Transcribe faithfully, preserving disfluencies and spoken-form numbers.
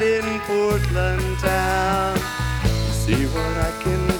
out in Portland town. See what I can